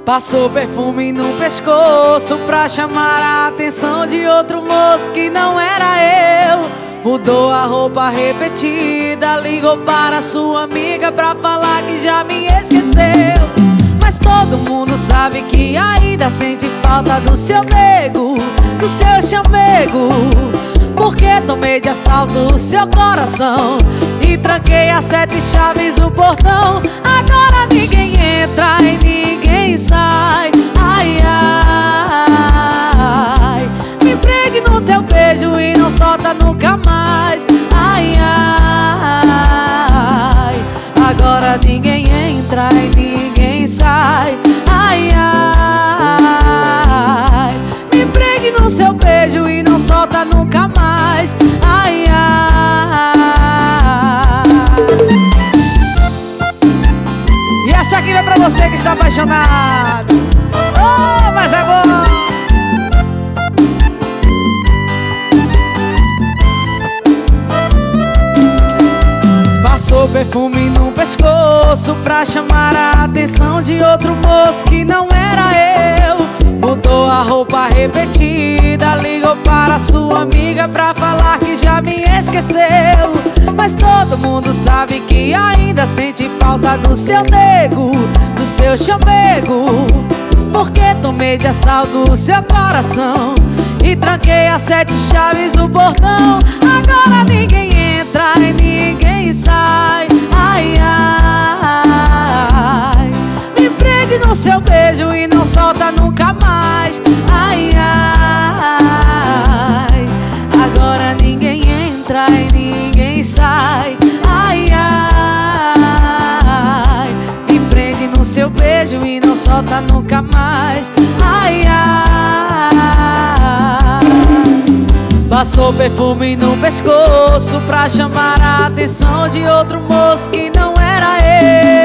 Passou perfume no pescoço pra chamar a atenção de outro moço que não era eu. Mudou a roupa repetida, ligou para sua amiga pra falar que já me esqueceu. Mas todo mundo sabe que ainda sente falta do seu nego, do seu chamego. Porque tomei de assalto o seu coração e tranquei a 7 chaves o portão. Agora ninguém entra e ninguém sai. Ai, ai, me prende no seu beijo e não solta nunca mais. Ai, ai, agora ninguém entra e ninguém sai. Ai, ai, me prende no seu beijo e não solta nunca mais. Ai, ai. E essa aqui vai pra você que está apaixonado. Oh, mas é bom. Passou perfume no pescoço pra chamar a atenção de outro moço que não era eu. Mudou a roupa repetida, ligou para sua amiga pra falar que já me esqueceu. Mas todo mundo sabe que ainda sente falta do seu nego, do seu chamego. Porque tomei de assalto o seu coração e tranquei a 7 chaves o portão. Agora ninguém entra e ninguém sai. Ai, ai, me prende no seu beijo e não solta nunca mais. Ai, ai, agora ninguém entra e ninguém sai. Ai, ai, me prende no seu beijo e não solta nunca mais. Ai, ai. Passou perfume no pescoço pra chamar a atenção de outro moço que não era eu.